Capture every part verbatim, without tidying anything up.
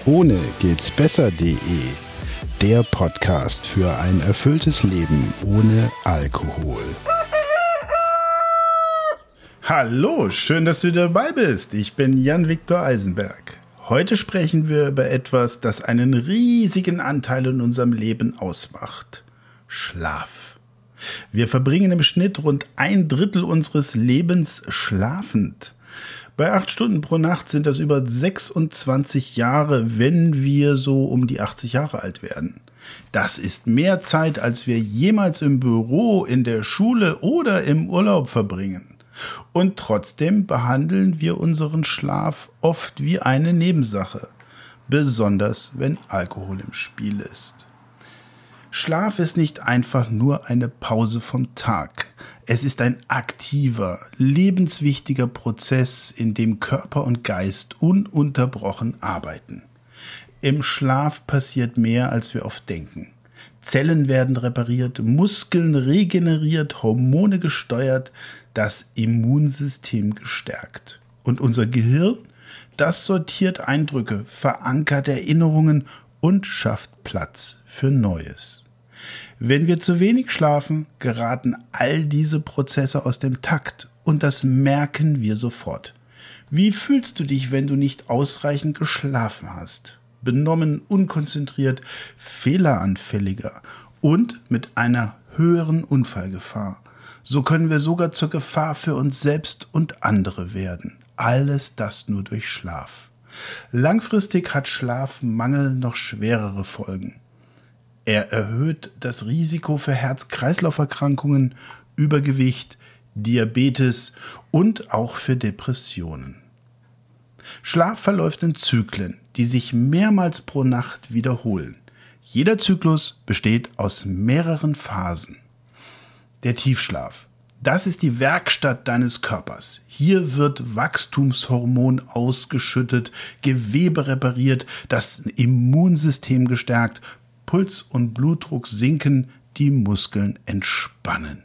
Ohne geht's besser.de, der Podcast für ein erfülltes Leben ohne Alkohol. Hallo, schön, dass du dabei bist. Ich bin Jan-Viktor Eisenberg. Heute sprechen wir über etwas, das einen riesigen Anteil in unserem Leben ausmacht. Schlaf. Wir verbringen im Schnitt rund ein Drittel unseres Lebens schlafend. Bei acht Stunden pro Nacht sind das über sechsundzwanzig Jahre, wenn wir so um die achtzig Jahre alt werden. Das ist mehr Zeit, als wir jemals im Büro, in der Schule oder im Urlaub verbringen. Und trotzdem behandeln wir unseren Schlaf oft wie eine Nebensache, besonders wenn Alkohol im Spiel ist. Schlaf ist nicht einfach nur eine Pause vom Tag. Es ist ein aktiver, lebenswichtiger Prozess, in dem Körper und Geist ununterbrochen arbeiten. Im Schlaf passiert mehr, als wir oft denken. Zellen werden repariert, Muskeln regeneriert, Hormone gesteuert, das Immunsystem gestärkt. Und unser Gehirn, das sortiert Eindrücke, verankert Erinnerungen und schafft Platz für Neues. Wenn wir zu wenig schlafen, geraten all diese Prozesse aus dem Takt und das merken wir sofort. Wie fühlst du dich, wenn du nicht ausreichend geschlafen hast? Benommen, unkonzentriert, fehleranfälliger und mit einer höheren Unfallgefahr. So können wir sogar zur Gefahr für uns selbst und andere werden. Alles das nur durch Schlaf. Langfristig hat Schlafmangel noch schwerere Folgen. Er erhöht das Risiko für Herz-Kreislauf-Erkrankungen, Übergewicht, Diabetes und auch für Depressionen. Schlaf verläuft in Zyklen, die sich mehrmals pro Nacht wiederholen. Jeder Zyklus besteht aus mehreren Phasen. Der Tiefschlaf. Das ist die Werkstatt deines Körpers. Hier wird Wachstumshormon ausgeschüttet, Gewebe repariert, das Immunsystem gestärkt, Puls und Blutdruck sinken, die Muskeln entspannen.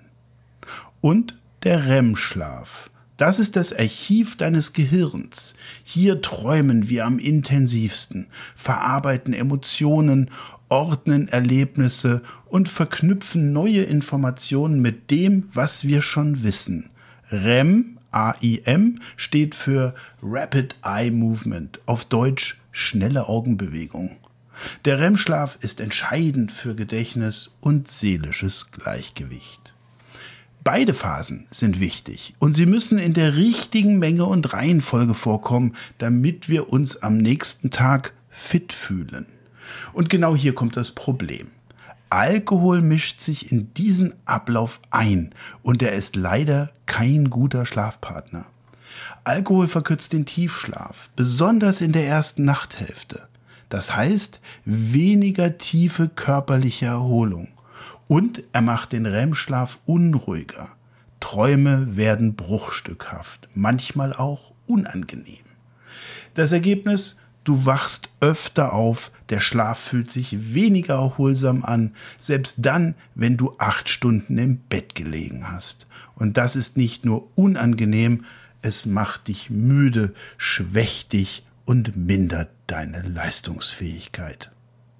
Und der R E M-Schlaf. Das ist das Archiv deines Gehirns. Hier träumen wir am intensivsten, verarbeiten Emotionen, ordnen Erlebnisse und verknüpfen neue Informationen mit dem, was wir schon wissen. R E M, A I M, steht für Rapid Eye Movement, auf Deutsch schnelle Augenbewegung. Der R E M-Schlaf ist entscheidend für Gedächtnis und seelisches Gleichgewicht. Beide Phasen sind wichtig und sie müssen in der richtigen Menge und Reihenfolge vorkommen, damit wir uns am nächsten Tag fit fühlen. Und genau hier kommt das Problem. Alkohol mischt sich in diesen Ablauf ein und er ist leider kein guter Schlafpartner. Alkohol verkürzt den Tiefschlaf, besonders in der ersten Nachthälfte. Das heißt, weniger tiefe körperliche Erholung. Und er macht den R E M-Schlaf unruhiger. Träume werden bruchstückhaft, manchmal auch unangenehm. Das Ergebnis: Du wachst öfter auf, der Schlaf fühlt sich weniger erholsam an, selbst dann, wenn du acht Stunden im Bett gelegen hast. Und das ist nicht nur unangenehm, es macht dich müde, schwächt dich und mindert deine Leistungsfähigkeit.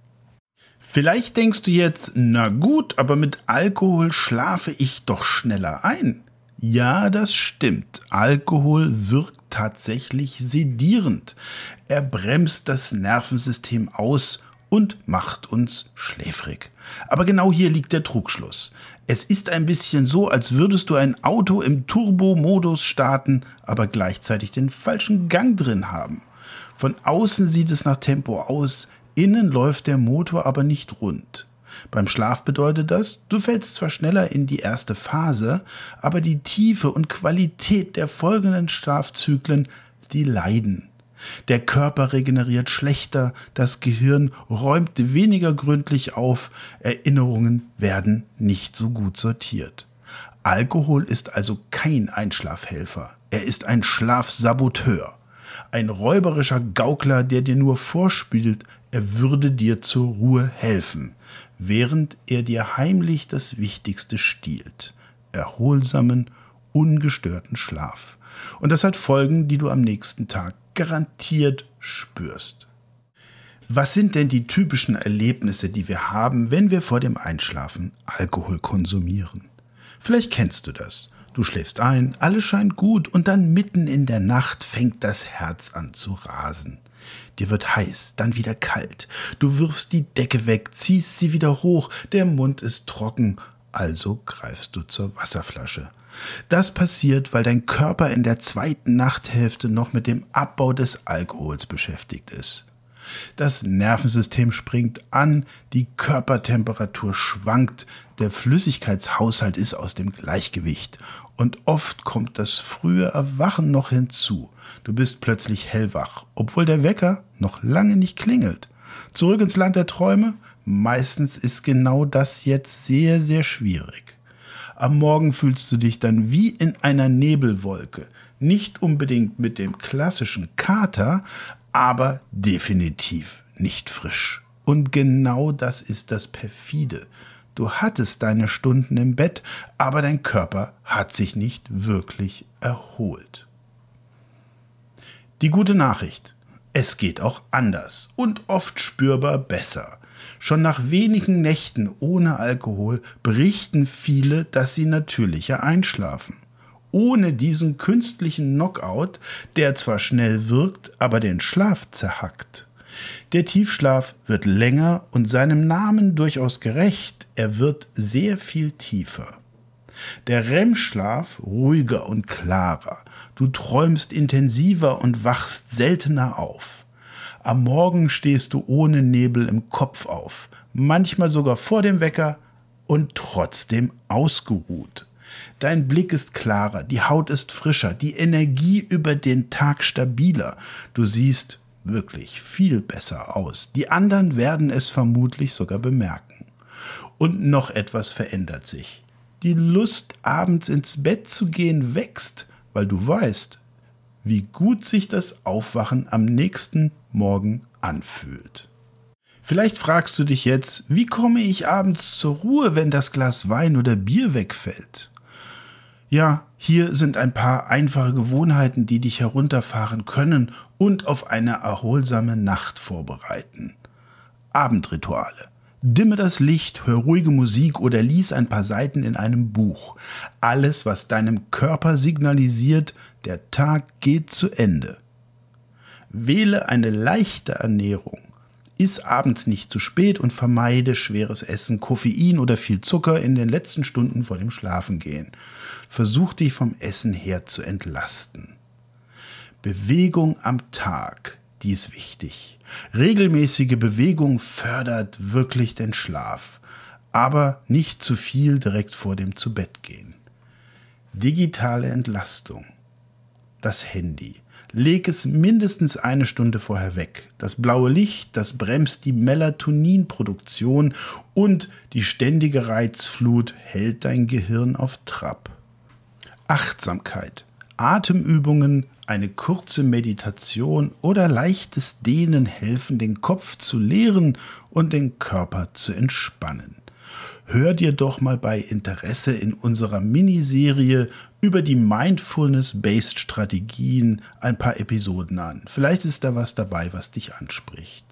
Vielleicht denkst du jetzt, na gut, aber mit Alkohol schlafe ich doch schneller ein. Ja, das stimmt. Alkohol wirkt tatsächlich sedierend. Er bremst das Nervensystem aus und macht uns schläfrig. Aber genau hier liegt der Trugschluss. Es ist ein bisschen so, als würdest du ein Auto im Turbo-Modus starten, aber gleichzeitig den falschen Gang drin haben. Von außen sieht es nach Tempo aus, innen läuft der Motor aber nicht rund. Beim Schlaf bedeutet das, du fällst zwar schneller in die erste Phase, aber die Tiefe und Qualität der folgenden Schlafzyklen, die leiden. Der Körper regeneriert schlechter, das Gehirn räumt weniger gründlich auf, Erinnerungen werden nicht so gut sortiert. Alkohol ist also kein Einschlafhelfer, er ist ein Schlafsaboteur. Ein räuberischer Gaukler, der dir nur vorspielt, er würde dir zur Ruhe helfen, während er dir heimlich das Wichtigste stiehlt: erholsamen, ungestörten Schlaf. Und das hat Folgen, die du am nächsten Tag garantiert spürst. Was sind denn die typischen Erlebnisse, die wir haben, wenn wir vor dem Einschlafen Alkohol konsumieren? Vielleicht kennst du das. Du schläfst ein, alles scheint gut und dann mitten in der Nacht fängt das Herz an zu rasen. Dir wird heiß, dann wieder kalt. Du wirfst die Decke weg, ziehst sie wieder hoch, der Mund ist trocken, also greifst du zur Wasserflasche. Das passiert, weil dein Körper in der zweiten Nachthälfte noch mit dem Abbau des Alkohols beschäftigt ist. Das Nervensystem springt an, die Körpertemperatur schwankt, der Flüssigkeitshaushalt ist aus dem Gleichgewicht und oft kommt das frühe Erwachen noch hinzu. Du bist plötzlich hellwach, obwohl der Wecker noch lange nicht klingelt. Zurück ins Land der Träume? Meistens ist genau das jetzt sehr, sehr schwierig. Am Morgen fühlst du dich dann wie in einer Nebelwolke. Nicht unbedingt mit dem klassischen Kater, aber definitiv nicht frisch. Und genau das ist das Perfide. Du hattest deine Stunden im Bett, aber dein Körper hat sich nicht wirklich erholt. Die gute Nachricht: Es geht auch anders und oft spürbar besser. Schon nach wenigen Nächten ohne Alkohol berichten viele, dass sie natürlicher einschlafen. Ohne diesen künstlichen Knockout, der zwar schnell wirkt, aber den Schlaf zerhackt. Der Tiefschlaf wird länger und seinem Namen durchaus gerecht, er wird sehr viel tiefer. Der R E M-Schlaf ruhiger und klarer, du träumst intensiver und wachst seltener auf. Am Morgen stehst du ohne Nebel im Kopf auf, manchmal sogar vor dem Wecker und trotzdem ausgeruht. Dein Blick ist klarer, die Haut ist frischer, die Energie über den Tag stabiler. Du siehst wirklich viel besser aus. Die anderen werden es vermutlich sogar bemerken. Und noch etwas verändert sich. Die Lust, abends ins Bett zu gehen, wächst, weil du weißt, wie gut sich das Aufwachen am nächsten Morgen anfühlt. Vielleicht fragst du dich jetzt, wie komme ich abends zur Ruhe, wenn das Glas Wein oder Bier wegfällt? Ja, hier sind ein paar einfache Gewohnheiten, die dich herunterfahren können und auf eine erholsame Nacht vorbereiten. Abendrituale. Dimme das Licht, hör ruhige Musik oder lies ein paar Seiten in einem Buch. Alles, was deinem Körper signalisiert, der Tag geht zu Ende. Wähle eine leichte Ernährung. Iss abends nicht zu spät und vermeide schweres Essen, Koffein oder viel Zucker in den letzten Stunden vor dem Schlafengehen. Versuch dich vom Essen her zu entlasten. Bewegung am Tag, die ist wichtig. Regelmäßige Bewegung fördert wirklich den Schlaf, aber nicht zu viel direkt vor dem Zubettgehen. Digitale Entlastung. Das Handy. Leg es mindestens eine Stunde vorher weg. Das blaue Licht, das bremst die Melatoninproduktion und die ständige Reizflut hält dein Gehirn auf Trab. Achtsamkeit, Atemübungen, eine kurze Meditation oder leichtes Dehnen helfen, den Kopf zu leeren und den Körper zu entspannen. Hör dir doch mal bei Interesse in unserer Miniserie über die Mindfulness-Based Strategien ein paar Episoden an. Vielleicht ist da was dabei, was dich anspricht.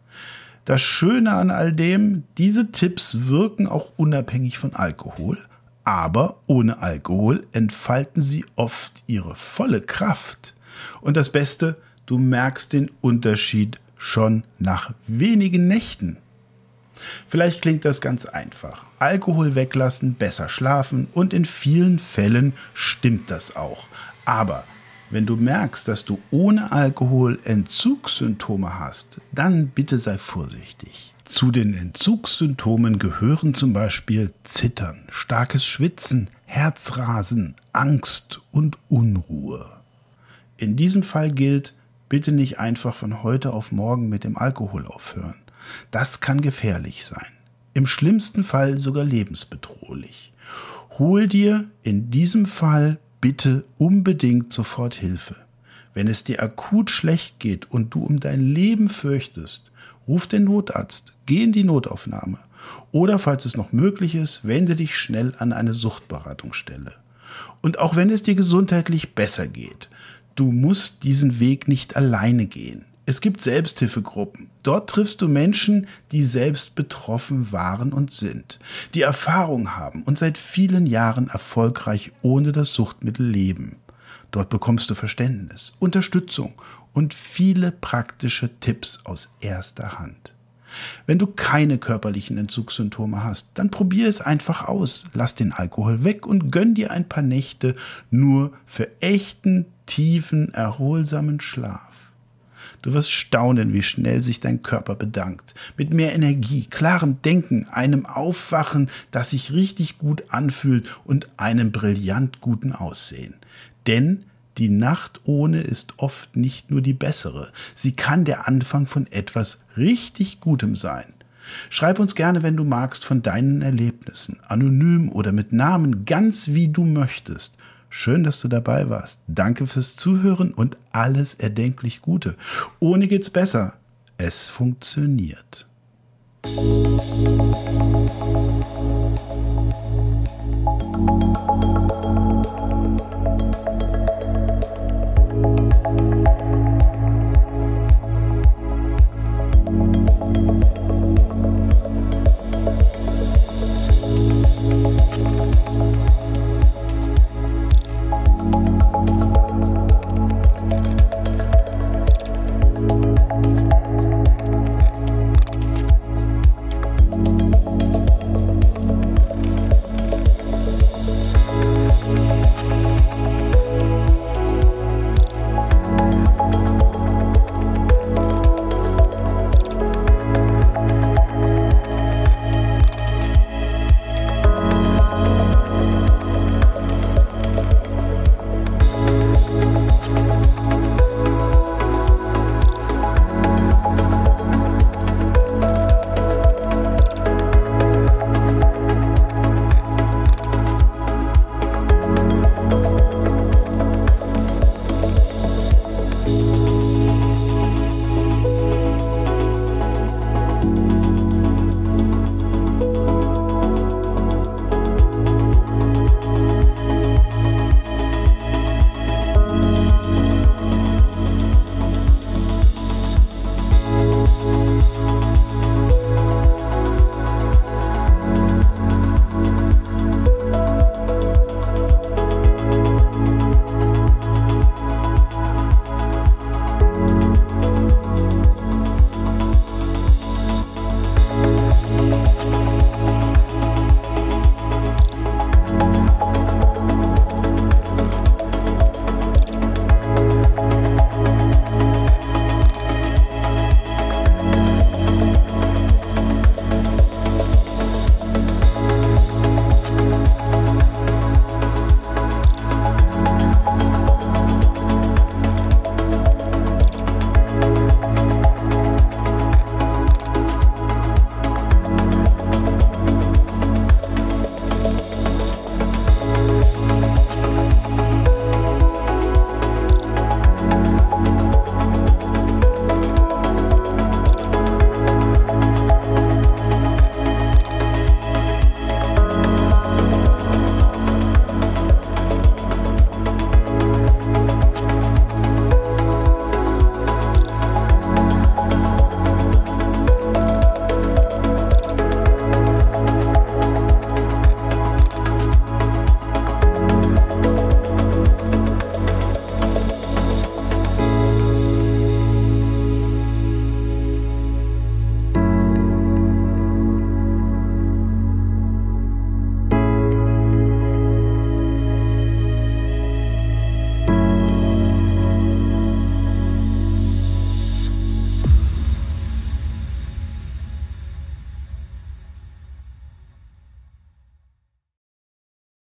Das Schöne an all dem, diese Tipps wirken auch unabhängig von Alkohol, aber ohne Alkohol entfalten sie oft ihre volle Kraft. Und das Beste, du merkst den Unterschied schon nach wenigen Nächten. Vielleicht klingt das ganz einfach. Alkohol weglassen, besser schlafen und in vielen Fällen stimmt das auch. Aber wenn du merkst, dass du ohne Alkohol Entzugssymptome hast, dann bitte sei vorsichtig. Zu den Entzugssymptomen gehören zum Beispiel Zittern, starkes Schwitzen, Herzrasen, Angst und Unruhe. In diesem Fall gilt, bitte nicht einfach von heute auf morgen mit dem Alkohol aufhören. Das kann gefährlich sein. Im schlimmsten Fall sogar lebensbedrohlich. Hol dir in diesem Fall bitte unbedingt sofort Hilfe. Wenn es dir akut schlecht geht und du um dein Leben fürchtest, ruf den Notarzt, geh in die Notaufnahme. Oder falls es noch möglich ist, wende dich schnell an eine Suchtberatungsstelle. Und auch wenn es dir gesundheitlich besser geht, du musst diesen Weg nicht alleine gehen. Es gibt Selbsthilfegruppen. Dort triffst du Menschen, die selbst betroffen waren und sind, die Erfahrung haben und seit vielen Jahren erfolgreich ohne das Suchtmittel leben. Dort bekommst du Verständnis, Unterstützung und viele praktische Tipps aus erster Hand. Wenn du keine körperlichen Entzugssymptome hast, dann probier es einfach aus. Lass den Alkohol weg und gönn dir ein paar Nächte nur für echten, tiefen, erholsamen Schlaf. Du wirst staunen, wie schnell sich dein Körper bedankt. Mit mehr Energie, klarem Denken, einem Aufwachen, das sich richtig gut anfühlt und einem brillant guten Aussehen. Denn die Nacht ohne ist oft nicht nur die bessere. Sie kann der Anfang von etwas richtig Gutem sein. Schreib uns gerne, wenn du magst, von deinen Erlebnissen, anonym oder mit Namen, ganz wie du möchtest. Schön, dass du dabei warst. Danke fürs Zuhören und alles erdenklich Gute. Ohne geht's besser. Es funktioniert.